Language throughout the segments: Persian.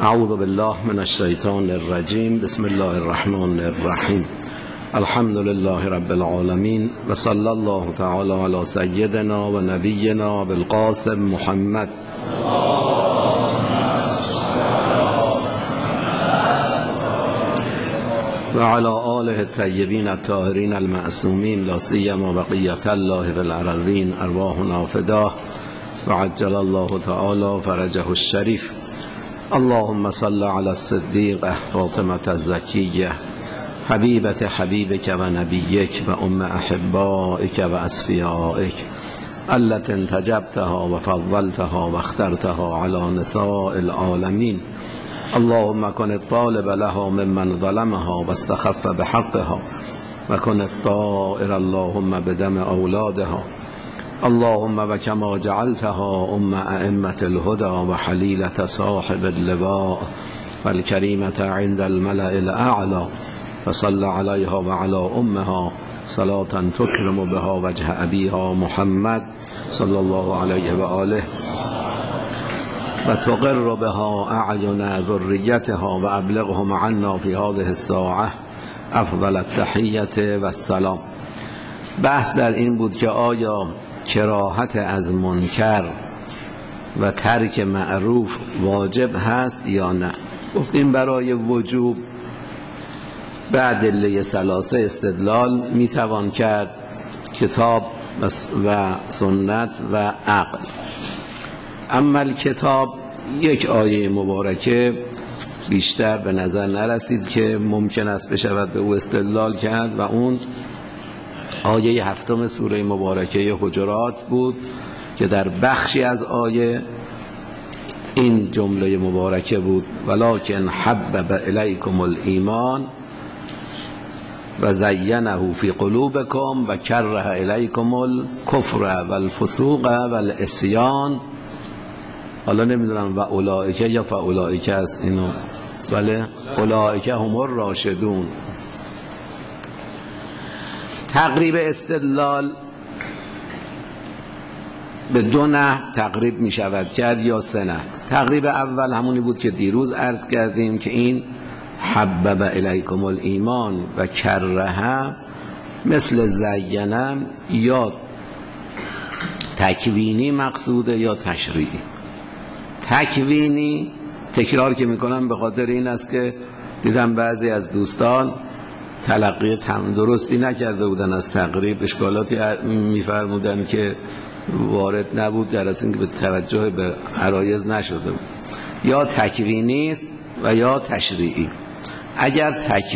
اعوذ بالله من الشیطان الرجیم. بسم الله الرحمن الرحیم. الحمد لله رب العالمین و صلی الله تعالی علی سیدنا و نبینا بالقاسم محمد و علی آله الطیبین الطاهرین المعصومین لا سیما بقیة الله فی الارضین ارواحنا فداه و عجل الله تعالی فرجه الشریف. اللهم صل على الصديقة فاطمة الزكية حبيبة حبيبك ونبيك وأم أحبائك وأصفيائك التي انتجبتها وفضلتها واخترتها على نساء العالمين. اللهم كن الطالب لها ممن ظلمها واستخف بحقها وكن الطائر اللهم بدم أولادها. اللهم وكما جعلتها أئمة الهدى وحليلة صاحب اللواء والكريمة عند الملأ الأعلى فصل عليها وعلى أمها صلاة تكرم بها وجه أبيها محمد صلى الله عليه وآله وتقر بها أعين ذريتها وأبلغهم عنا في هذه الساعة أفضل التحية والسلام. بحث در این بود که آیا کراهت از منکر و ترک معروف واجب هست یا نه. گفتیم برای وجوب به ادله ثلاثه استدلال میتوان کرد: کتاب و سنت و عقل. اما کتاب یک آیه مبارکه بیشتر به نظر نرسید که ممکن است بشود به او استدلال کرد و اون آیه 7 سوره مبارکه حجرات بود که در بخشی از آیه این جمله مبارکه بود: ولکن حبب الیکم الایمان و زینه فی قلوبکم و کره الیکم الکفر و الفسوق و العصیان. حالا نمیدونم و اولئک یا فاولئک است اینو، بله اولئک هم الراشدون. تقریب استدلال به دو نحو تقریب می شود کرد یا سه نحو. تقریب اول همونی بود که دیروز عرض کردیم که این حبب الیکم الایمان و کره مثل زینم یا تکوینی مقصوده یا تشریعی. تکوینی تکرار که میکنم به خاطر این است که دیدم بعضی از دوستان تلقی درستی نکرده بودن از تقریب، اشکالاتی میفرمودن که وارد نبود، در اصل اینکه به توجه به عرایض نشده بود. یا تکوینی است و یا تشریعی. اگر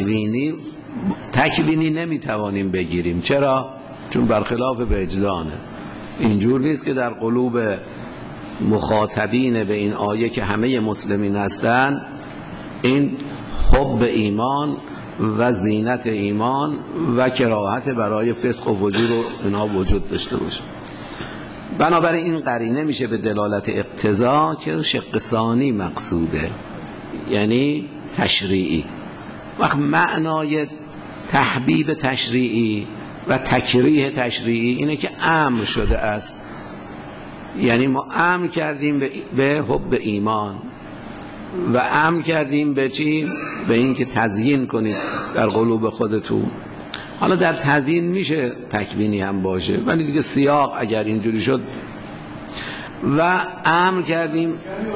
تکوینی نمیتوانیم بگیریم. چرا؟ چون برخلاف وجدانه. اینجور نیست که در قلوب مخاطبین به این آیه که همه مسلمین هستن این حب ایمان و زینت ایمان و کراهت برای فسق و فجور و اینها وجود داشته باشه. بنابراین این قرینه میشه به دلالت اقتضا که شق ثانی مقصوده، یعنی تشریعی. وقت معنای تحبیب تشریعی و تکریه تشریعی اینه که امر شده است، یعنی ما امر کردیم به حب ایمان و امر کردیم به چی؟ به این که تزیین کنید در قلوب خودتون. حالا در تزیین میشه تکوینی هم باشه، ولی دیگه سیاق اگر اینجوری شد و امر کردیم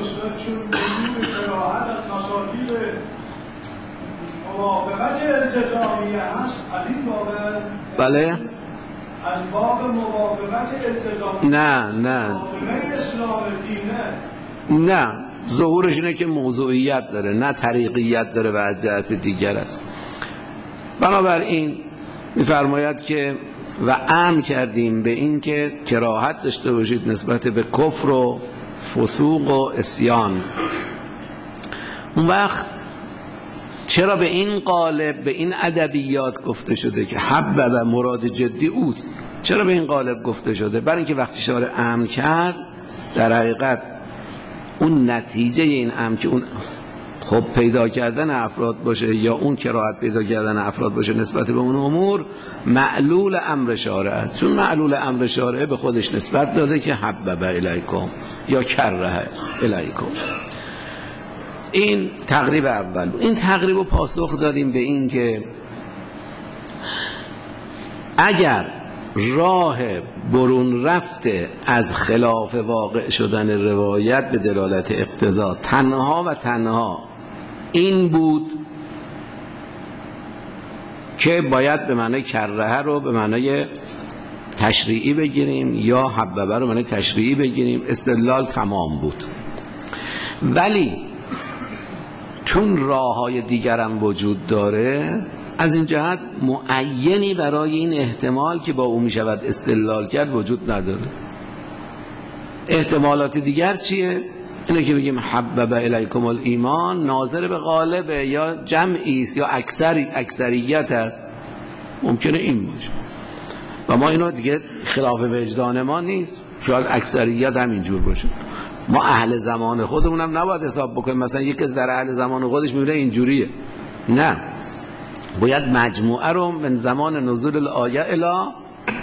موافقت التزامیه هست از این باب. بله از باب موافقت التزامیه. نه اسلام دینه نه، ظهورش اینه که موضوعیت داره نه طریقیت داره و از جهت دیگر است. بنابراین میفرماید که و امر کردیم به این که کراهت داشته باشید نسبت به کفر و فسوق و عصیان. اون وقت چرا به این قالب به این ادبیات گفته شده که حبب مراد جدی اوست؟ چرا به این قالب گفته شده؟ برای اینکه وقتی شارع امر کرد در حقیقت اون نتیجه این امر که اون خب پیدا کردن افراد باشه یا اون کراهت پیدا کردن افراد باشه نسبت به اون امور معلول امر شارع است. چون معلول امر شارع به خودش نسبت داده که حبب الیکم یا کره الیکم. این تقریب اول. این تقریب رو پاسخ دادیم به این که اگر راه برون رفته از خلاف واقع شدن روایت به دلالت اقتضا تنها و تنها این بود که باید به معنی کرهه رو به معنی تشریعی بگیریم یا حببه رو به معنی تشریعی بگیریم، استدلال تمام بود. ولی چون راه‌های دیگر هم وجود داره، از این جهت معینی برای این احتمال که با او می شود استدلال کرد وجود نداره. احتمالات دیگر چیه؟ اینه که بگیم حبب الیکم الایمان ناظر به غالبه یا جمعی است یا اکثریت است، ممکنه این باشه و ما اینو دیگه خلاف وجدان ما نیست، شاید اکثریت هم اینجور باشه. ما اهل زمان خودمونم نباید حساب بکنیم مثلا یک کس در اهل زمان خودش میبینه اینجوریه، نه، باید مجموعه رو من زمان نزول الآیه الی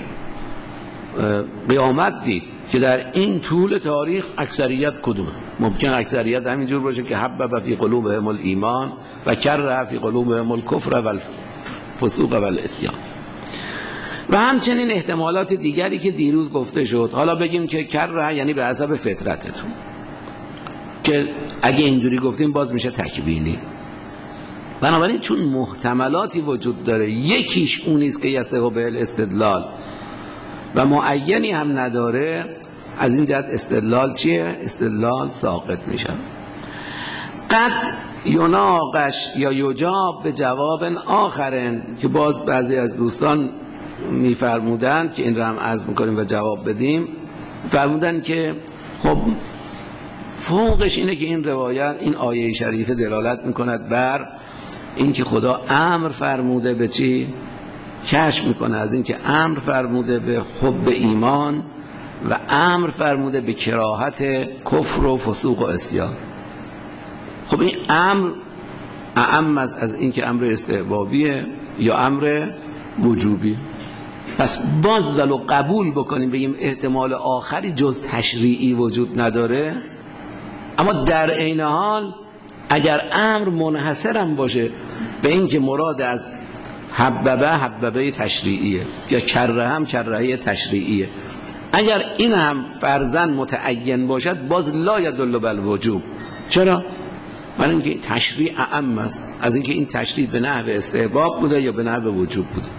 قیامت دید که در این طول تاریخ اکثریت کدومه. ممکن اکثریت همینجور باشه که حبب فی قلوبهم الایمان و کره فی قلوبهم الکفر و الفسوق و العصیان. و همچنین احتمالات دیگری که دیروز گفته شد. حالا بگیم که کره یعنی به حسب فطرتتون، که اگه اینجوری گفتیم باز میشه تکوینی. بنابراین چون محتملاتی وجود داره، یکیش اونیست که یصح به الاستدلال و معینی هم نداره، از این جهت استدلال چیه؟ استدلال ساقط میشه. قد یناقش یا یجاب به جواب آخرن، که باز بعضی از دوستان میفرمودن که این رو هم عرض میکنیم و جواب بدیم، فرمودن که خب فوقش اینه که این روایت، این آیه شریفه دلالت میکند بر این که خدا امر فرموده به چی؟ کشف میکنه از این که امر فرموده به حب ایمان و امر فرموده به کراهت کفر و فسوق و عصیان. خب این امر اعم از این که امر استحبابیه یا امر وجوبی. پس باز ولو قبول بکنیم بگیم احتمال آخری جز تشریعی وجود نداره، اما در عین حال اگر امر منحصر هم باشه به این که مراد از حببه تشریعیه یا کره هم کرهه تشریعیه، اگر این هم فرضاً متعین باشد باز لا یدل بالوجوب. چرا؟ برای اینکه تشریع اعم است از اینکه این تشریع به نحو استحباب بوده یا به نحو وجوب بوده.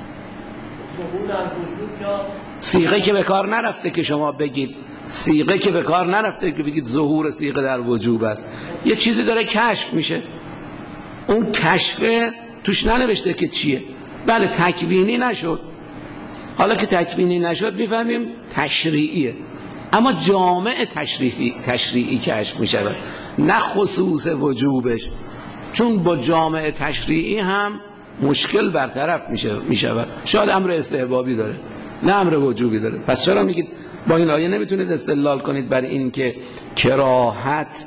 صیغه که به کار نرفته که شما بگید، صیغه که به کار نرفته که بگید ظهور صیغه در وجوب است. یه چیزی داره کشف میشه، اون کشفه توش ننوشته که چیه. بله تکوینی نشد، حالا که تکوینی نشد میفهمیم تشریعیه، اما جامع تشریعی کشف میشه، نه خصوص وجوبش، چون با جامع تشریعی هم مشکل برطرف میشه. شاید امر استحبابی داره نه امر وجوبی داره. پس چرا میگید با این آیه نمیتونید استدلال کنید بر این که کراهت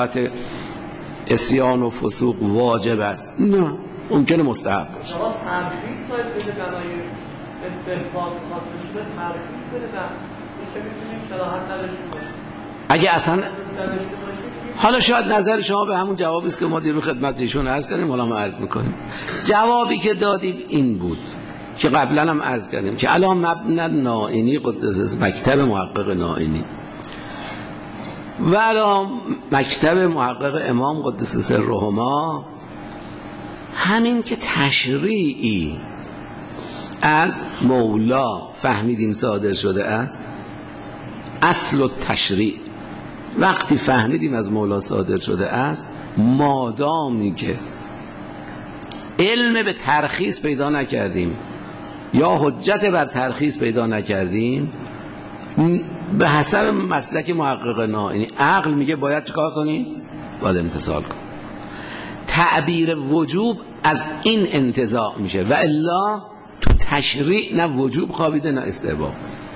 عصیان و فسوق واجب است؟ نه، ممکنه مستحب باشه. شما ترخیص باید بده برای استحباب خاطر ترخیص بده، میشه میتونیم کراهت نداشته باشیم. اگه اصلا حالا شاید نظر شما به همون جوابی است که ما دیرو خدمت ایشون عرض کردیم، حالا ما عرض میکنیم. جوابی که دادیم این بود که قبلا هم عرض کردیم که علی مبنی نائینی قدس مکتب محقق نائینی و علی مکتب محقق امام قدس سرهما، همین که تشریعی از مولا فهمیدیم صادر شده است، اصل و تشریع وقتی فهمیدیم از مولا صادر شده است، مادامی که علم به ترخیص پیدا نکردیم یا حجت بر ترخیص پیدا نکردیم، به حسب مسلک محقق نائینی عقل میگه باید چیکار کنی؟ باید امتثال کن. تعبیر وجوب از این انتزاع میشه و الا تو تشریع نه وجوب خوابیده نه استحباب.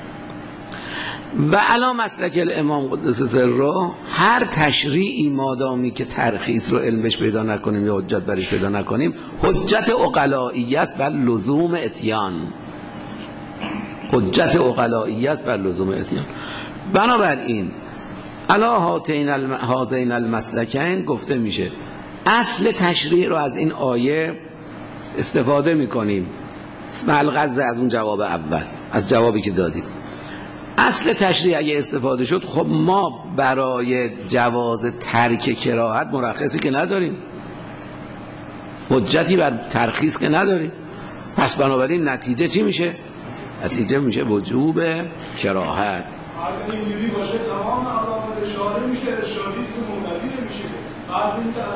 و علا مسلک الامام قدس سره، هر تشریعی مادامی که ترخیص رو علمش پیدا نکنیم یا حجت برش پیدا نکنیم، حجت عقلایی است بر لزوم اتیان. حجت عقلایی است بر لزوم اتیان. بنابراین علا هازین المسلکین گفته میشه اصل تشریع رو از این آیه استفاده میکنیم. اسم الغزه از اون جواب اول، از جوابی که دادیم. اصل تشریع اگه استفاده شد، خب ما برای جواز ترک کراهت مرخصی که نداریم، حجتی بر ترخیص که نداریم. پس بنابراین نتیجه چی میشه؟ نتیجه میشه وجوب کراهت. اگه اینجوری باشه تمام علامت اشاره میشه، ارشادی تو مولوی نمیشه. بعد این که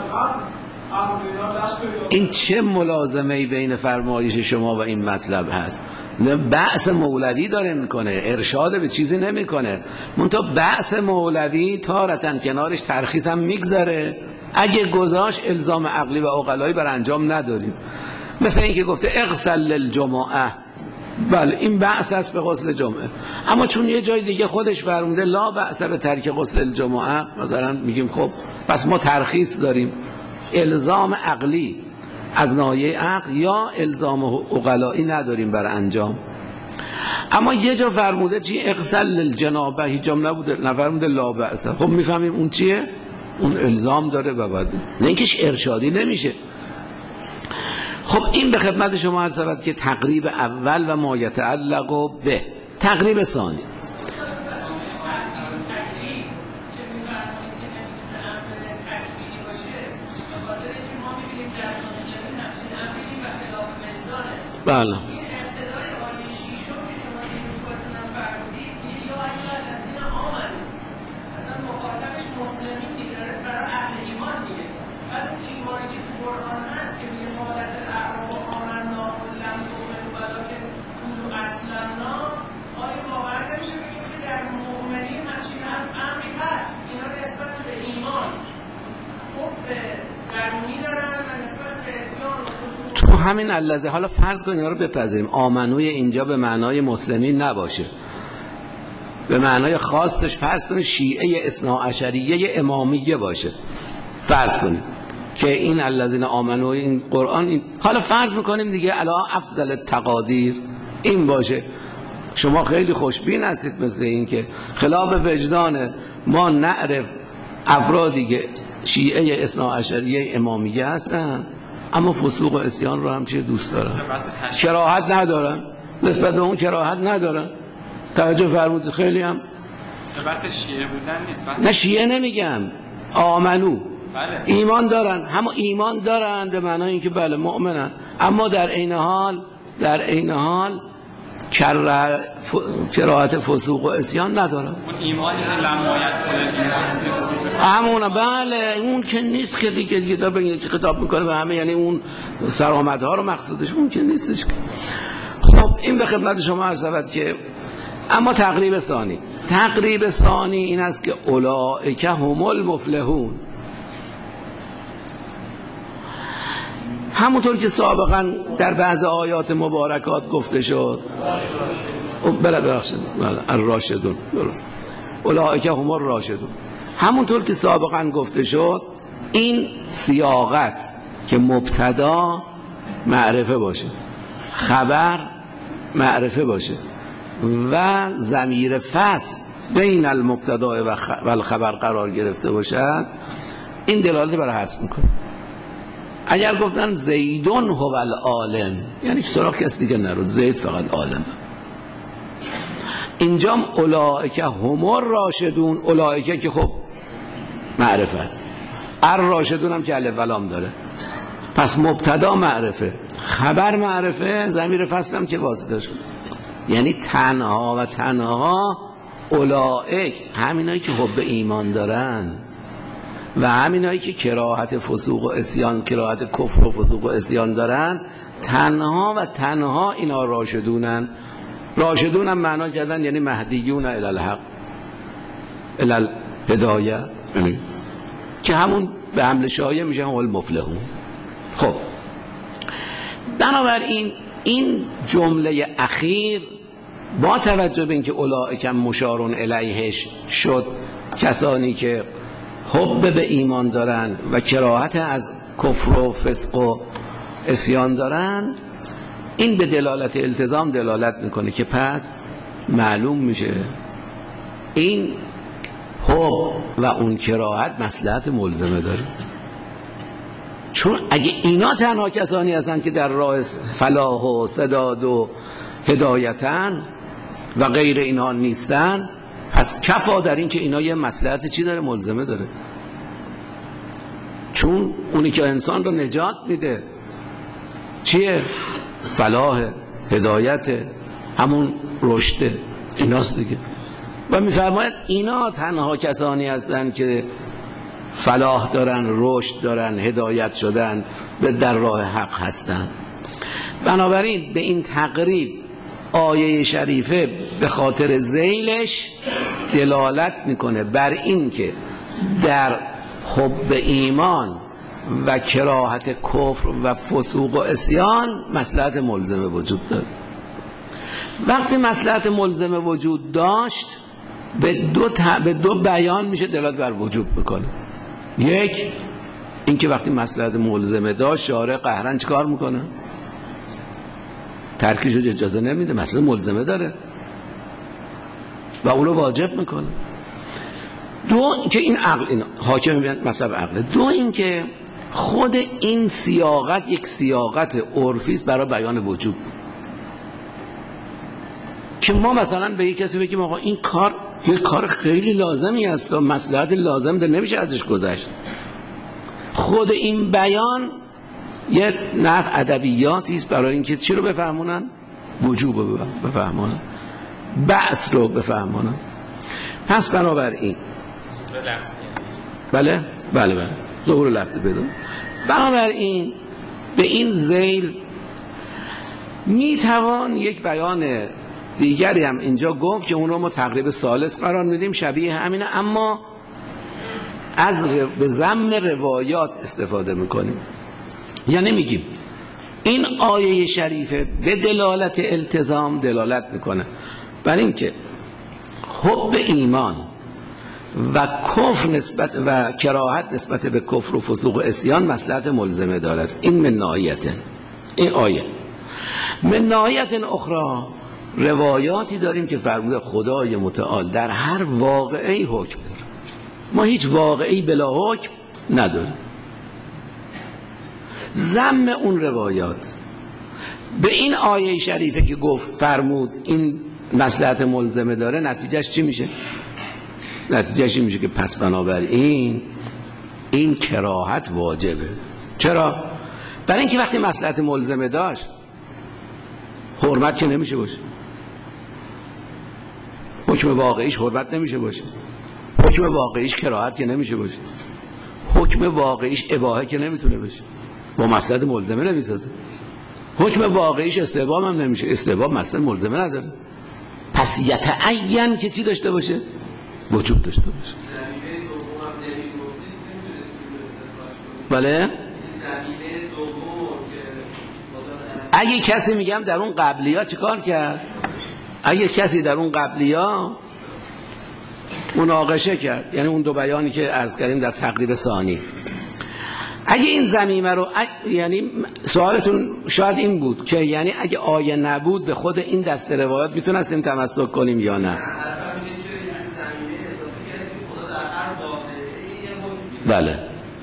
این چه ملازمه‌ای بین فرمایش شما و این مطلب هست؟ بحث مولوی داره میکنه، ارشاد به چیزی نمیکنه. منتها بحث مولوی تارتن کنارش ترخیص هم میگذاره، اگه گذاشت الزام عقلی و عقلایی بر انجام نداریم. مثل این که گفته اغسل للجمعه، بله این بحث است به غسل جمعه، اما چون یه جای دیگه خودش فرموده لا بأس به ترک غسل الجمعه، مثلا میگیم خب پس ما ترخیص داریم. الزام عقلی از ناحیه عقل یا الزام عقلایی نداریم بر انجام. اما یه جا فرموده چی؟ اغسل للجنابه، هیچ جا نبوده، نفرموده لا بأس. خب میفهمیم اون چیه؟ اون الزام داره و بعد نه اینکه ارشادی نمیشه. خب این به خدمت شما عرض شود که تقریب اول و ما یتعلق به. تقریب ثانی، بله تو همین اللحظه. حالا فرض کنیم اینا رو بپذیریم آمنوی اینجا به معنای مسلمین نباشه، به معنای خاصش فرض کنیم شیعه اثناعشریه امامیه باشه، فرض کنیم که این الذین آمنو این قرآن این. حالا فرض میکنیم دیگه علی افضل التقادیر این باشه. شما خیلی خوشبین هستید مثل این که خلاف وجدان ما نعرف افرادی که شیعه اثناعشریه امامیه هستن اما فسوق و عصیان رو هم چه دوست دارن، کراهت ندارن، نسبت به اون کراهت ندارن. توجه فرمودید خیلی هم بحث شیعه بودن نیست، نه شیعه نمیگم، آمنو بله. ایمان دارن، هم ایمان دارن به معنای اینکه بله مؤمنن، اما در عین حال کراهت فسوق و عصیان ندارن. اون ایمانی که لمایت کنه همونه، بله اون که نیست که دیگه داره بگید که خطاب میکنه به همه، یعنی اون سرآمدها رو مقصودش اون که نیستش. خب این به خدمت شما عرض شود که اما تقریب ثانی این است که اولئک هم المفلحون. همونطور که سابقا در بعض آیات مبارکات گفته شد، الراشدون، درست، اولئک هم الراشدون. همونطور که سابقا گفته شد این سیاقت که مبتدا معرفه باشه، خبر معرفه باشه و ضمیر فصل بین المبتدا و الخبر قرار گرفته باشد، این دلالت بر حذف میکنه. اگر گفتن زیدون هو العالم یعنی سراغ کس دیگه نرو، زید فقط عالم. اینجا اولئک هم الراشدون، اولئک که خب معرفه است، الراشدون هم که الف و لام داره، پس مبتدا معرفه، خبر معرفه، ضمیر فصل هم که واسطه شد. یعنی تنها و تنها اولئک همینایی که حب ایمان دارن و همینایی که کراهت فسوق و عصیان، کراهت کفر و فسوق و عصیان دارن، تنها و تنها اینا راشدونن. راشدون هم معنا کردن یعنی مهدیون الی الحق، الی الهدایه، که همون به حمل شایع میشن هو المفلحون. خب بنابراین این جمله اخیر با توجه به اینکه اولئک مشارون الیهش شد، کسانی که حب به ایمان دارن و کراهت از کفر و فسق و عصیان دارن، این به دلالت التزام دلالت میکنه که پس معلوم میشه این حب و اون کراهت مصلحت ملزمه داره. چون اگه اینا تنها کسانی هستن که در راه فلاح و سداد و هدایتن و غیر اینها نیستن، پس کفا در این که اینا یه مصلحت چی داره؟ ملزمه داره. چون اونی که انسان رو نجات میده چیه؟ فلاح، هدایت، همون رشد، ایناست دیگه. و میفرماید اینا تنها کسانی هستن که فلاح دارن، رشد دارن، هدایت شدن، در راه حق هستن. بنابراین به این تقریب آیه شریفه به خاطر ذیلش دلالت میکنه بر این که در حب ایمان و کراهت کفر و فسوق و عصیان مصلحت ملزمه وجود داره. وقتی مصلحت ملزمه وجود داشت به دو بیان میشه دلالت بر وجود میکنه. یک، اینکه وقتی مصلحت ملزمه داشت شارع قهرن چیکار میکنه؟ ترکش رو اجازه نمیده، مصلحت ملزمه داره و اون رو واجب میکنه. دو، که این عقل، این حاکم مطلب عقله. دو، اینکه خود این سیاقت یک سیاقت عرفی است برای بیان وجوب، که ما مثلا به یک کسی بگیم آقا این کار یک کار خیلی لازمی است و مصلحت لازم ده، نمیشه ازش گذشت. خود این بیان یک نوع ادبیاتی است برای اینکه چی رو بفهمونن؟ وجوب رو بفهمونن، بعث رو بفهمونن. پس بنابراین بله ظهور لفظی پیدا. بنابراین به این ذیل میتوان یک بیان دیگری هم اینجا گفت که اون رو ما تقریب ثالث قرار میدیم، شبیه همینه، اما به ضم روایات استفاده میکنیم. یعنی میگیم این آیه شریفه به دلالت التزام دلالت میکنه بر اینکه حب ایمان و کفر نسبت و کراهت نسبت به کفر و فسوق و عصیان مصلحت ملزمه دارد. این من ناحیه، این آیه. من ناحیه اخرى روایاتی داریم که فرموده خدای متعال در هر واقعی حکم داره. ما هیچ واقعی بلا حکم نداریم. ضم اون روایات به این آیه شریفه که گفت فرمود این مصلحت ملزمه داره، نتیجهش چی میشه؟ نتیجهش این میشه که پس بنابراین این کراهت واجبه. چرا؟ برای اینکه وقتی مصلحت ملزمه داشت حرمت که نمیشه باشه، حکم واقعیش حرمت نمیشه باشه، حکم واقعیش کراهت که نمیشه باشه، حکم واقعیش اباحه که نمیتونه باشه، با مصلحت ملزمه نمیسازه. حکم واقعیش استحباب هم نمیشه، استحباب مصلحت ملزمه نداره. پس یتعین که چی داشته باشه؟ وجوب داشته باشه. بله؟ اگه کسی میگم در اون قبلی ها چی کار کرد؟ اگه کسی در اون قبلی ها مناقشه کرد، یعنی اون دو بیانی که عرض کردیم در تقریب ثانی، اگه این ضمیمه رو یعنی سوالتون شاید این بود که یعنی اگه آیه نبود به خود این دست روایات میتونستیم تمسک کنیم یا نه؟ بله.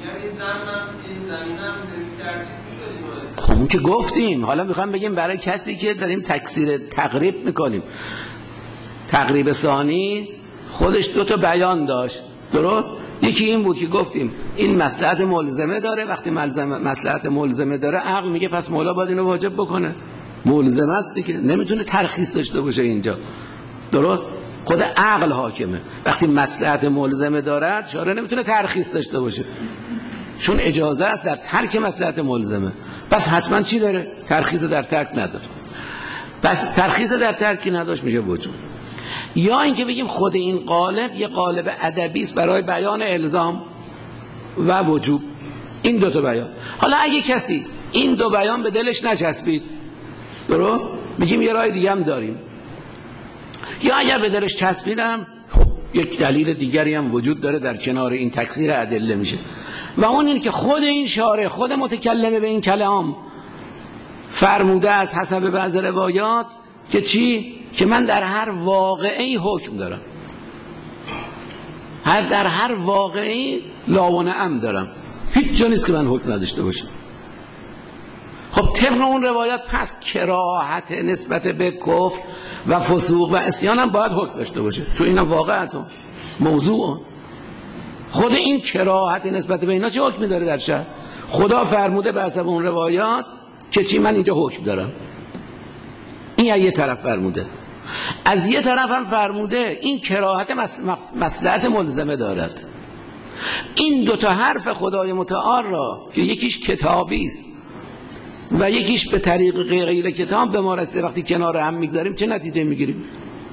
خب اون که گفتیم، حالا میخوام بگیم برای کسی که داریم تکثیر تقریب میکنیم، تقریب ثانی خودش دو تا بیان داشت، درست؟ یکی این بود که گفتیم این مصلحت ملزمه داره، وقتی مصلحت ملزمه داره عقل میگه پس مولا باید اینو واجب بکنه، ملزمه است دیگه، نمیتونه ترخیص داشته باشه اینجا، درست؟ خود عقل حاکمه. وقتی مصلحت ملزمه دارد شارع نمیتونه ترخیص داشته باشه، چون اجازه است در ترک مصلحت ملزمه، پس حتما چی داره؟ ترخیص در ترک نداره. پس ترخیص در ترکی نداشت میشه وجوب. یا اینکه بگیم خود این قالب یه قالب ادبی است برای بیان الزام و وجوب، این دو تا بیان. حالا اگه کسی این دو بیان به دلش نچسبید، درست؟ میگیم یه راه دیگه هم داریم. یا اگر به دلش چسبیدم، خب یک دلیل دیگری هم وجود داره در کنار این تکثیر ادله میشه، و اون این که خود این شارع، خود متکلم به این کلام فرموده از حسب بعض روایات که چی؟ که من در هر واقعی حکم دارم. در هر واقعی لا و نعم دارم، هیچ جا نیست که من حکم نداشته باشم. خب طبق اون روایت پس کراهت نسبت به کفر و فسوق و عصیان هم باید حکم داشته باشه، چون اینا واقعیت موضوع. خود این کراهت نسبت به اینا چه حکمی داره در شرع؟ خدا فرموده به حسب اون روایات که چی، من اینجا حکم دارم. این یه طرف فرموده، از یه طرف هم فرموده این کراهت مصلحت ملزمه دارد. این دوتا حرف خدای متعال را که یکیش کتابی است و یکیش به طریق غیر کتاب به ما رسیده، وقتی کنار هم میگذاریم چه نتیجه میگیریم؟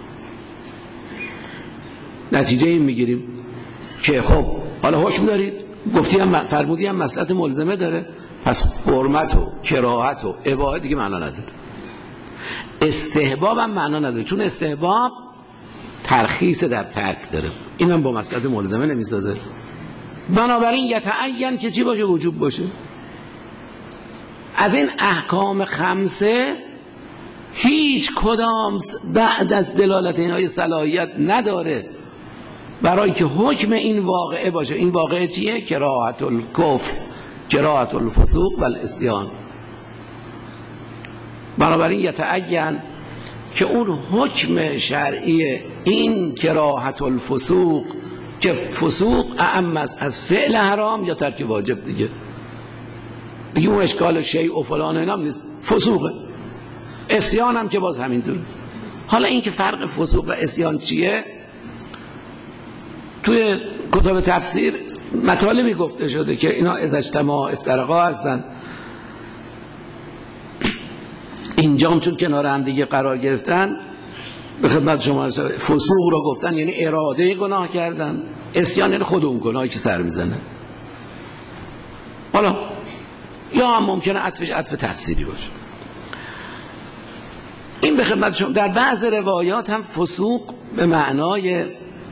نتیجه این میگیریم که خب حالا حکم دارید، گفتی هم فرمودی هم مصلحت ملزمه داره، پس حرمت و کراهت و اباحه دیگه معنا نداره. استحباب هم معنا نداره، چون استحباب ترخیص در ترک داره، این هم با مصلحت ملزمه نمیسازه. بنابراین یتعین که چی باشه؟ وجوب باشه. از این احکام خمسه هیچ کدام بعد از دلالت اینهای صلاحیت نداره برای که حکم این واقعه باشه. این واقعه چیه؟ کراهت الکفر، کراهت الفسوق و العصیان. بنابراین یتعین که اون حکم شرعی این کراهت الفسوق که فسوق اعم است از فعل حرام یا ترک واجب، دیگه اون اشکال شیء و فلان اینا هم نیست، فسوقه. عصیان هم که باز همینطور. حالا این که فرق فسوق و عصیان چیه، توی کتاب تفسیر مطالبی گفته شده که اینا از اجتماع افترقا هستن. اینجام چون کنار هم دیگه قرار گرفتن، به خدمت شما فسوق رو گفتن یعنی اراده گناه کردن، عصیان یعنی خود اون گناهی که سر میزنه. حالا یا هم ممکنه عطفش عطف تفسیری باشه. این به خدمت شما در بعض روایات هم فسوق به معنای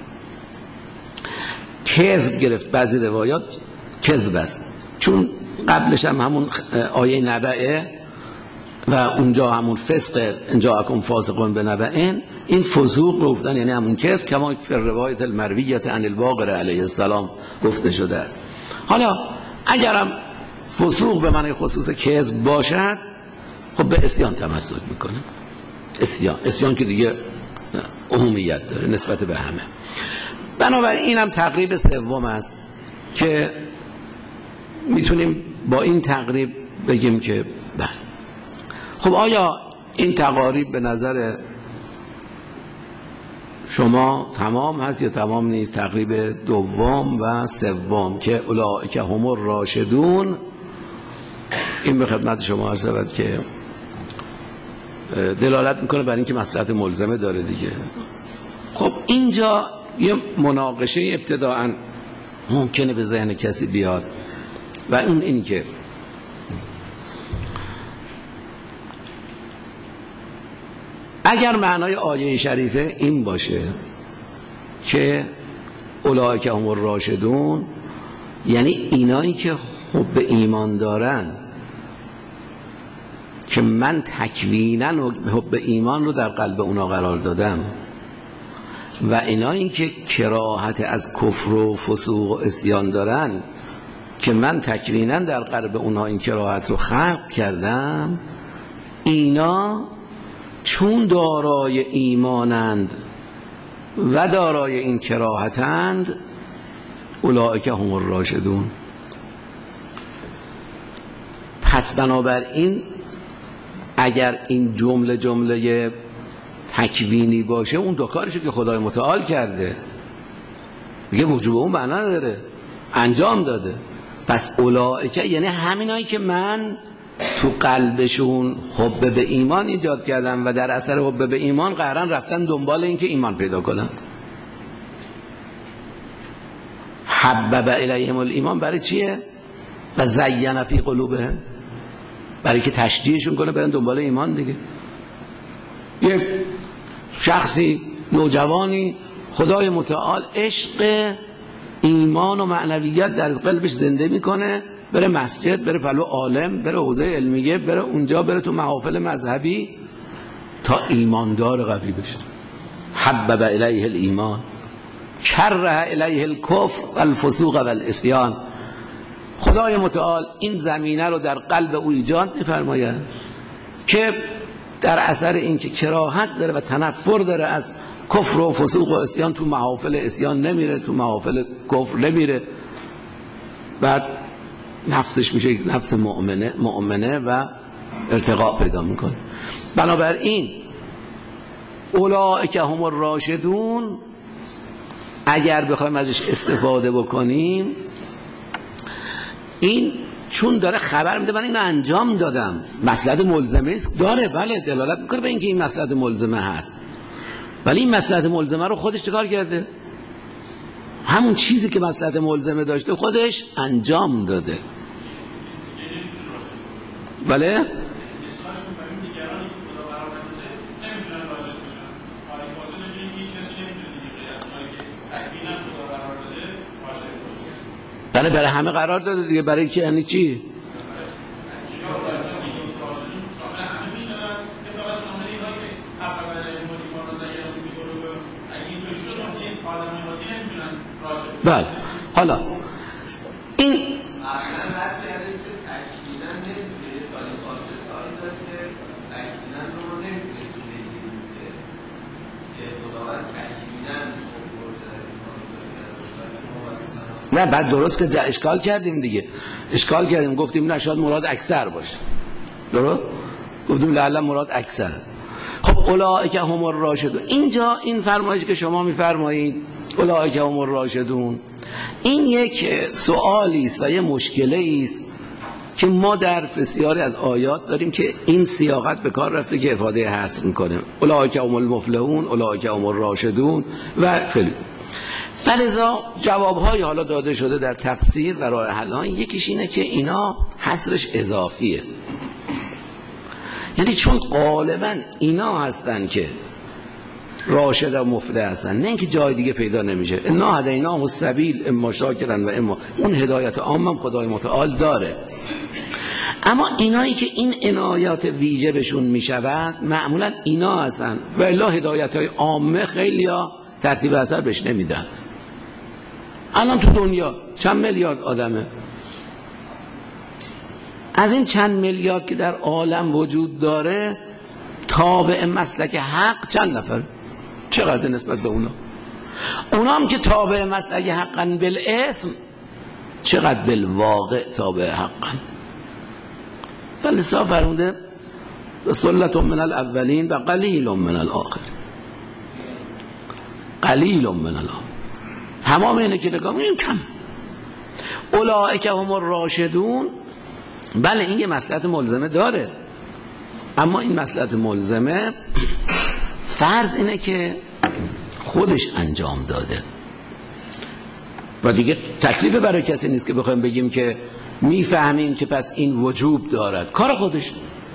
کذب گرفت، بعضی روایات کذب است، چون قبلش هم همون آیه نبعه و اونجا همون فسق انجاءکم فاسقون بنبأ، این فسوق رو گفتن یعنی همون کذب، کما فی روایت المرویه عن الباقر علیه السلام گفته شده است. حالا اگرم فسوق به معنی خصوص کذب باشد، خب به عصیان تمسک میکنه. عصیان که دیگه عمومیت داره نسبت به همه. بنابراین این هم تقریب سوم است که میتونیم با این تقریب بگیم که بله. خب آیا این تقاریب به نظر شما تمام هست یا تمام نیست؟ تقریب دوم و سوم که اولئک هم الراشدون، این به خدمت شما عرض شود که دلالت میکنه بر اینکه مصلحت ملزمه داره دیگه. خب اینجا یه مناقشه ابتداءً ممکنه به ذهن کسی بیاد و اون این که اگر معنای آیه شریفه این باشه که اولئک هم الراشدون یعنی اینایی که حب ایمان دارن که من تکویناً حب ایمان رو در قلب اونا قرار دادم، و اینایی که کراهت از کفر و فسوق و عصیان دارن که من تکویناً در قلب اونا این کراهت رو خلق کردم، اینا چون دارای ایمانند و دارای این کراهتند، اولئک هم الراشدون. پس بنابراین اگر این جمله تکوینی باشه، اون دو کارشو که خدای متعال کرده دیگه وجوب اون معنا نداره، انجام داده. پس اولئک یعنی همینایی که من تو قلبشون حب به ایمان ایجاد کردم و در اثر حب به ایمان قهرن رفتن دنبال این که ایمان پیدا کنن. حبب الیهم الایمان برای چیه؟ و زین فی قلوبهم، برای که تشجیعشون کنه برن دنبال ایمان دیگه. یک شخصی نوجوانی خدای متعال عشق ایمان و معنویت در قلبش زنده میکنه، بره مسجد، بره پلو عالم، بره حوزه علمیه، بره اونجا، بره تو محافل مذهبی تا ایماندار قوی بشه. حبب الیه الایمان. کره الیه الکفر و الفسوق و العصیان. خدای متعال این زمینه رو در قلب او ایجاد می‌فرماید که در اثر این که کراهت داره و تنفر داره از کفر و فسوق و عصیان، تو محافل عصیان نمیره، تو محافل کفر نمیره، بعد نفسش میشه نفس مؤمنه و ارتقا پیدا میکنه. بنابراین اولئک هم الراشدون اگر بخوایم ازش استفاده بکنیم، این چون داره خبر میده من اینو انجام دادم، مصلحت ملزمه است داره، بله دلالت میکنه به اینکه این مصلحت ملزمه هست، ولی این مصلحت ملزمه رو خودش چیکار کرده؟ همون چیزی که مصلحت ملزمه داشته خودش انجام داده. بله؟ یعنی برای همه قرار داده دیگه، برای کی؟ یعنی چی؟ بله حالا این نه بعد درست که اشکال کردیم دیگه، اشکال کردیم گفتیم نه شاید مراد اکثر باشه، درست گفتیم لعل مراد اکثر است. خب اولئک هم الراشدون، اینجا این فرمایشی که شما میفرمایید اولئک هم الراشدون، این یک سوالی است و یه مشکلی است که ما در بسیاری از آیات داریم که این سیاقت به کار رفته که افاده حصر میکنه، اولئک هم المفلحون، اولئک هم الراشدون و خیلی. فلذا جوابهای حالا داده شده در تفسیر و راه حل، یکیش اینه که اینا حصرش اضافیه، یعنی چون غالبا اینا هستن که راشد و مفلح هستن، نه اینکه جای دیگه پیدا نمیشه. انا هدیناه السبیل اما شاکرا و اما، اون هدایت عامم خدای متعال داره، اما اینایی که این عنایات ویژه بهشون میشود معمولا اینا هستن و الا هدایت های عامه خیلی ها ترتیب اثر بهش نمیدن. الان تو دنیا چند میلیارد آدمه، از این چند میلیارد که در عالم وجود داره تابع مسلک حق چند نفر؟ چقدر نسبت به اونا؟ اونا هم که تابع مسلک حقن بالاسم، چقدر بالواقع تابع حقن؟ فلسفه فرموده سلت من الاولین و قلیل من الاخر، قلیل من الاخر، همه اینه که نگاه می‌کنیم کم. اولئک هم الراشدون، بله این یه مصلحت ملزمه داره، اما این مصلحت ملزمه فرض اینه که خودش انجام داده و دیگه تکلیف برای کسی نیست که بخوایم بگیم که میفهمیم که پس این وجوب دارد، کار خودش.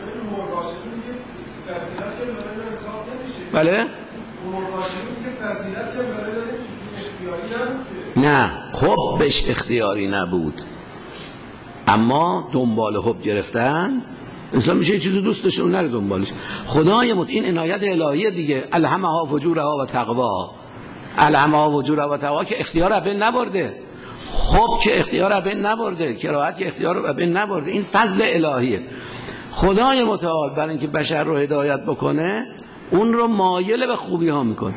بله؟ نه خب بهش اختیاری نبود، اما دنبال حب گرفتن انسان میشه یه چیزی دوست داشته اون نره دنبالش. خدای این عنایت الهیه دیگه، الهمها فجورها و تقوا، الهمها فجورها و تقوا که اختیار ابن نبرده، خب که اختیار ابن نبرده، کراهت که اختیار ابن نبرده، این فضل الهیه. خدای متعال برای اینکه بشر رو هدایت بکنه اون رو مایل به خوبی ها میکنه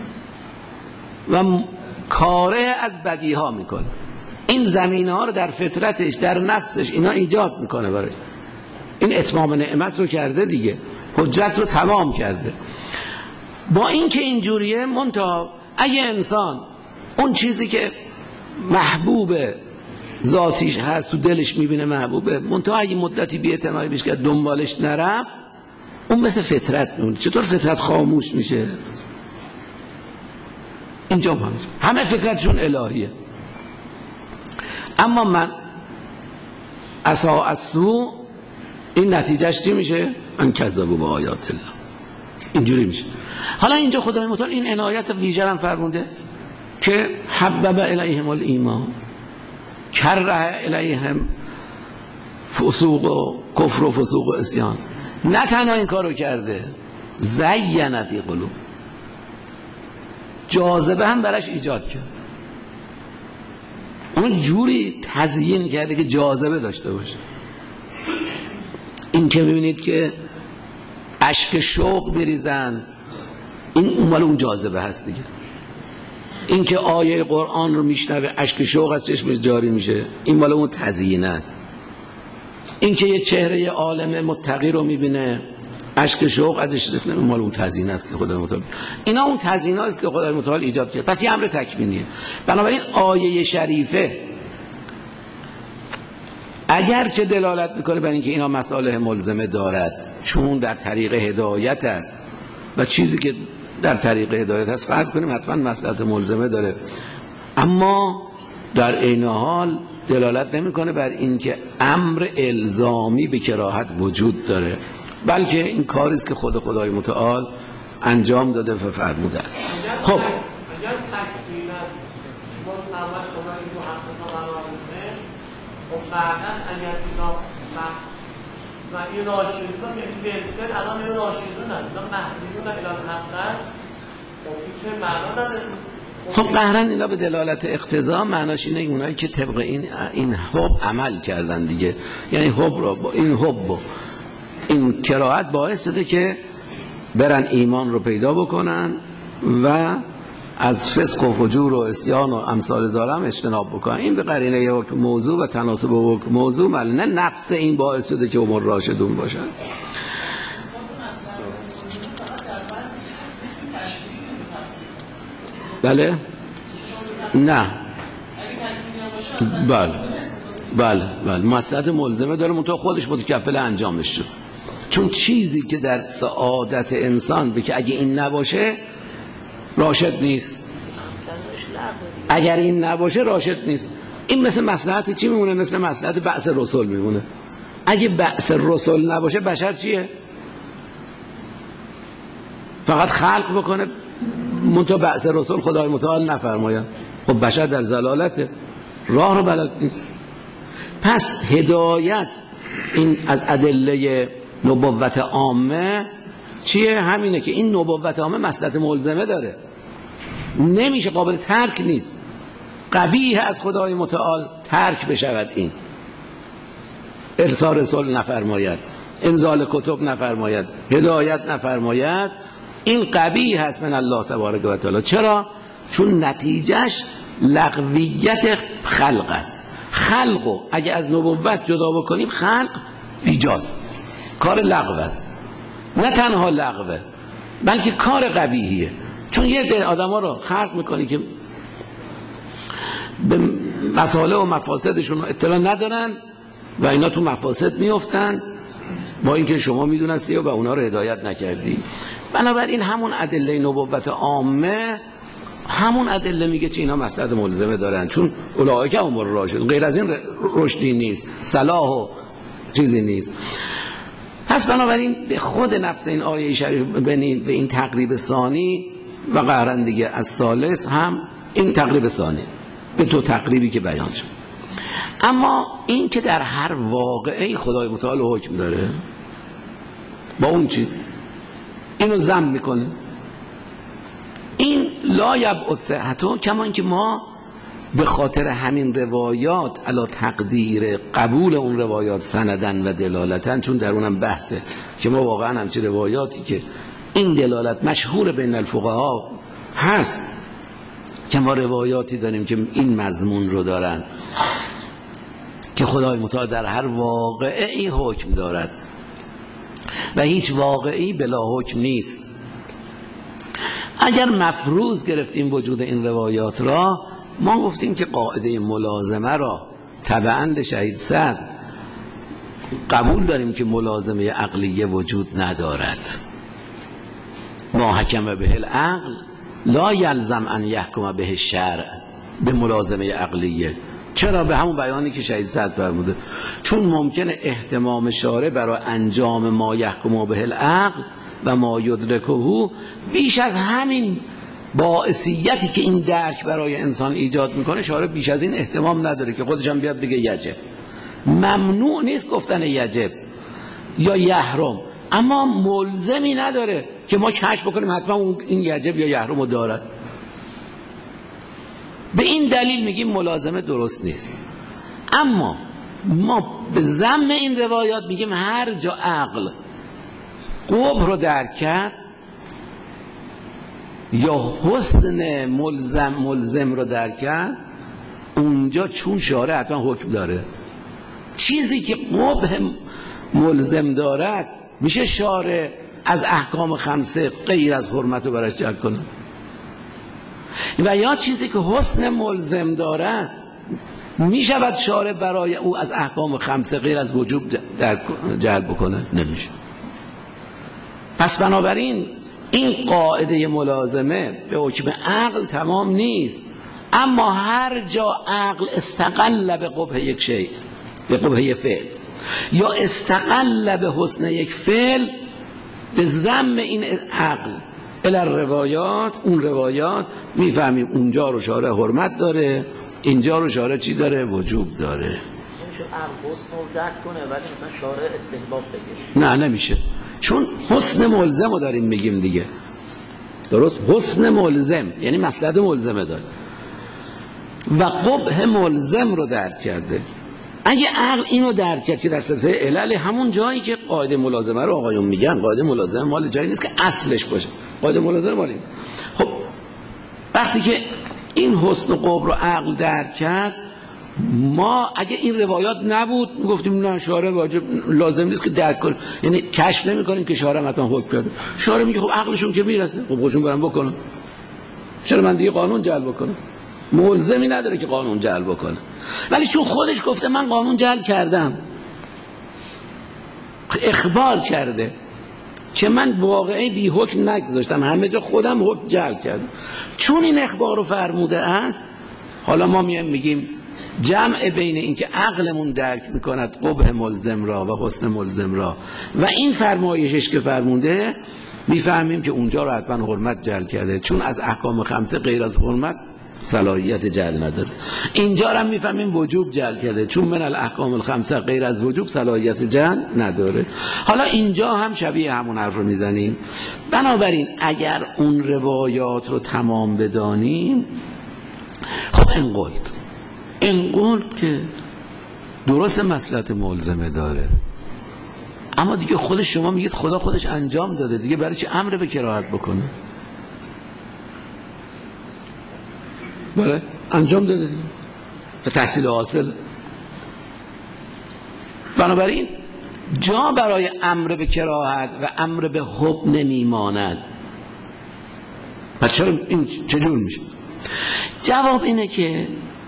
و کاره از بدی ها میکنه، این زمینه ها رو در فطرتش در نفسش اینا ایجاد میکنه برای این اتمام نعمت رو کرده دیگه، حجت رو تمام کرده. با این که اینجوریه منتها اگه انسان اون چیزی که محبوب ذاتیش هست تو دلش میبینه محبوبه، منتها اگه مدتی بی‌اعتنایی بهش کرد دنبالش نرفت، اون مثل فطرت میمونه. چطور فطرت خاموش میشه؟ اینجا همه فطرتشون الهیه، اما من اساء السوء این نتیجهش چی میشه؟ ان کذبوا بآیات الله، اینجوری میشه. حالا اینجا خدای متعال این عنایت ویژه هم فرموده که حبب الیهم الایمان کره الیهم فسوق و کفر و فسوق و عصیان، نه تنها این کارو کرده، زین فی قلوب، جاذبه هم براش ایجاد کرد. اون جوری تزیین کرده که جاذبه داشته باشه. این که میبینید که اشک شوق بریزن، این مال اون جاذبه هست دیگه. این که آیه قرآن رو میشنوه اشک شوق از چشمش جاری میشه، این مال اون تزیین است. این که یه چهره عالم متقی رو میبینه اشک شوق ازش ریخته، مال اون تزیین است که خدای متعال، اینا اون تزیینا است که خدای متعال ایجاد کرد. پس یه امر تکوینیه. بنابراین آیه شریفه اگرچه دلالت میکنه بر اینکه اینا مصالح ملزمه دارد، چون در طریق هدایت است و چیزی که در طریق هدایت است فرض کنیم حتما مصلحت ملزمه داره، اما در عین حال دلالت نمیکنه بر اینکه امر الزامی به کراهت وجود داره، بلکه این کاری است که خدای متعال انجام داده و فرموده است. خب اگر تکمیلا شما اول شما این رو حقیقتا قرار بده، خب بعدا اگر اینا و این راشدون یعنی بهتر الان این راشدون هست، اینا محدودون الان حق هست، خب این چه معنا داره؟ خب قهرن اینا به دلالت اقتضا معناش اینه اونایی که طبق این حب عمل کردن دیگه، یعنی حب رو با این حب این کراهت باعث شده که برن ایمان رو پیدا بکنن و از فسق و فجور و عصیان و امثال ظالم اجتناب بکنن. این به قرینه حکم موضوع و تناسب حکم موضوع، نه نفس این باعث شده که هم راشدون باشن. بله؟ نه. بله مصلحت ملزمه داره، منتها خودش متکفل انجامش شد. چون چیزی که در سعادت انسان به که اگه این نباشه راشد نیست، اگر این نباشه راشد نیست. این مثل مصلحت چی میمونه؟ مثل مصلحت بعث رسول میمونه. اگه بعث رسول نباشه بشر چیه؟ فقط خلق بکنه، منتها بعث رسول خدای متعال نفرماید، خب بشر در ضلالته، راه رو بلد نیست. پس هدایت این از ادله نبوت عامه چیه؟ همینه که این نبوت عامه مصلحت ملزمه داره، نمیشه، قابل ترک نیست. قبیح از خدای متعال ترک بشود، این ارسال رسول نفرماید، انزال کتب نفرماید، هدایت نفرماید، این قبیح هست من الله تبارک و تعالی. چرا؟ چون نتیجهش لغویت خلق است. خلقو اگه از نبوت جدا بکنیم خلق بیجاست، کار لغو است. نه تنها لغوه بلکه کار قبیحیه، چون یه ده آدم ها رو خلق میکنی که به مسائل و مفاسدشون اطلاع ندارن و اینا تو مفاسد میافتن، با اینکه شما میدونستی و اونا رو هدایت نکردی. بنابراین همون ادله نبوت عامه، همون ادله میگه چه اینا مصلحت ملزمه دارن، چون اولئک هم راشدون، غیر از این رشدی نیست، صلاح و چیزی نیست. پس بنابراین به خود نفس این آیه شریف به این تقریب ثانی و قهرن دیگه از ثالث هم این تقریب ثانی به تو تقریبی که بیان شد. اما این که در هر واقعی خدای متعال حکم داره، با اون چی اینو ضم میکنه، این لا یبعد صحته، کما اینکه ما به خاطر همین روایات علا تقدیر قبول اون روایات سندن و دلالتن، چون در اونم بحثه که ما واقعا همچین روایاتی که این دلالت مشهور بین الفقها هست، که ما روایاتی داریم که این مضمون رو دارن که خدای متعال در هر واقعی حکم دارد و هیچ واقعی بلا حکم نیست. اگر مفروض گرفتیم وجود این روایات را، ما گفتیم که قاعده ملازمه را تبعاً به شهید صدر قبول داریم که ملازمه عقلیه وجود ندارد. ما حکم به العقل لا یلزم ان یحکم به الشرع، به ملازمه عقلیه. چرا؟ به همون بیانی که شهید صدر فرموده، چون ممکنه اهتمام شارع برای انجام ما یحکم به العقل و ما یدرکه بیش از همین باعثیتی که این درک برای انسان ایجاد میکنه، شارع بیش از این اهتمام نداره که خودش هم بیاد بگه یجب. ممنوع نیست گفتن یجب یا یحرم، اما ملزمی نداره که ما کشف بکنیم حتما این یجب یا یحرم رو دارد. به این دلیل میگیم ملازمه درست نیست. اما ما به ضمن این روایات میگیم هر جا عقل قبح رو درک کرد یا حسن ملزم رو درک کرد، اونجا چون شارع حتما حکم داره. چیزی که قبح ملزم دارد میشه شارع از احکام خمسه غیر از حرمت رو برش جلب کنه، و یا چیزی که حسن ملزم دارد میشود شارع برای او از احکام خمسه غیر از وجوب جلب بکنه، نمیشه. پس بنابراین این قاعده ملازمه به حکم عقل تمام نیست، اما هر جا عقل استقل به قبح یک شیء، به قبح یک فعل، یا استقل به حسن یک فعل، به ضم این عقل الی روایات، اون روایات میفهمیم اونجا رو شارع حرمت داره، اینجا رو شارع چی داره؟ وجوب داره. نمیشه عقل حسن رو درک کنه ولی مثلا شارع استحباب بگیره؟ نه نمیشه، چون حسن ملزم رو داریم میگیم دیگه. درست؟ حسن ملزم یعنی مصلحت ملزمه داره و قبح ملزم رو درک کرده. اگه عقل اینو درک کرد که در سلسله علل، همون جایی که قاعده ملازمه رو آقایون میگن قاعده ملازمه مال جایی نیست که اصلش باشه، قاعده ملازمه مالی. خب وقتی که این حسن و قبح رو عقل درک کرد، ما اگه این روایات نبود گفتیم نه شارع واجب لازم نیست که درک کنه، یعنی کشف نمی‌کنیم که شارع مثلا حکم کرده. شارع میگه خب عقلشون که میرسه، خب خودشون برام بکنن، چرا من دیگه قانون جلب بکنم؟ ملزمی نداره که قانون جلب بکنه، ولی چون خودش گفته من قانون جلب کردم، اخبار کرده که من واقعی بی حکم نگذاشتم، همه جا خودم حکم جلب کردم، چون این اخبار رو فرموده است، حالا ما میگیم جمع بین این که عقلمون درک میکند قبح ملزم را و حسن ملزم را و این فرمایشش که فرمونده، میفهمیم که اونجا رو حتما حرمت جلب کرده، چون از احکام خمسه غیر از حرمت صلاحیت جلب نداره. اینجا هم میفهمیم وجوب جلب کرده، چون من الاحکام الخمسه غیر از وجوب صلاحیت جلب نداره. حالا اینجا هم شبیه همون حرف رو میزنیم. بنابراین اگر اون روایات رو تمام بدانیم، خب انقلت که درست مصلحت ملزمه داره، اما دیگه خودش شما میگید خدا خودش انجام داده، دیگه برای چه امر به کراهت بکنه؟ بله انجام داده دیگه به تحصیل حاصل. بنابراین جا برای امر به کراهت و امر به حب نمیماند. پس چرا این چجور میشه؟ جواب اینه که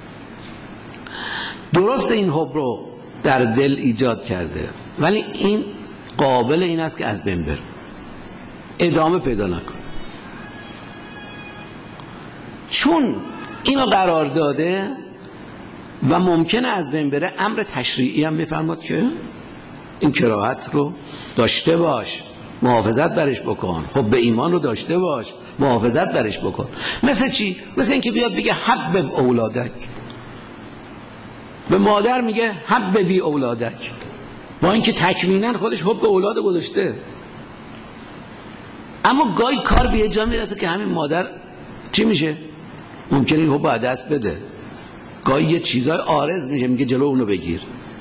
درست این حب رو در دل ایجاد کرده، ولی این قابل این است که از بین بره، ادامه پیدا نکن. چون اینو قرار داده و ممکنه از بین بره، امر تشریعی هم میفرماد که این کراهت رو داشته باش، محافظت برش بکن، خب به ایمان رو داشته باش، محافظت برش بکن. مثل چی؟ مثل اینکه بیاد بگه حبب اولادک، به مادر میگه حببی اولادک، با اینکه تکویناً خودش حب اولاد گذاشته، اما گاهی کار به یه جا میرسه که همین مادر چی میشه؟ ممکنه این حب دست بده، گاهی یه چیزای عارض میشه، میگه جلو اونو بگیر.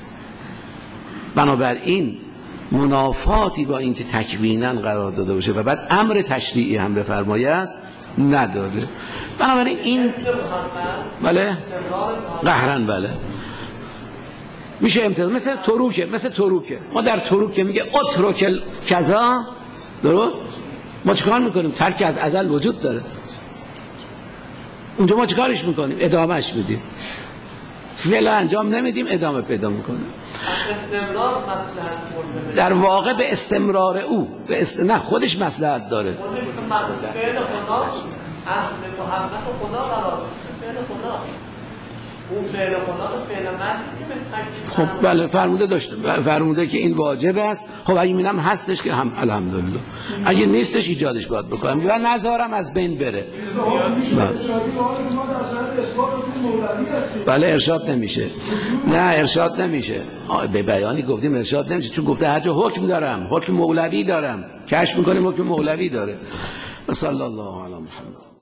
بنابراین منافاتی با اینکه تکویناً قرار داده باشه و بعد امر تشریعی هم بفرماید نداره. بنابراین این بله قهرن بله میشه امتیاز. مثل تروکه ما در تروکه میگه اترک کذا، درست؟ ما چیکار میکنیم؟ ترک از ازل وجود داره، اونجا ما چیکارش میکنیم؟ ادامهش میدیم. فعلا انجام نمیدیم، ادامه پیدا میکنیم. در واقع به استمرار او نه خودش مصلحت داره. خب بله فرموده که این واجب است. خب اگه میدم هستش که هم الحمدلله، اگه نیستش ایجادش باید بکنم و نذارم از بین بره. بله ارشاد نمیشه، نه ارشاد نمیشه، به بیانی گفتیم ارشاد نمیشه، چون گفته هر جا حکم دارم، حکم مولوی دارم، کشف میکنیم حکم مولوی داره. صلی الله علی محمد.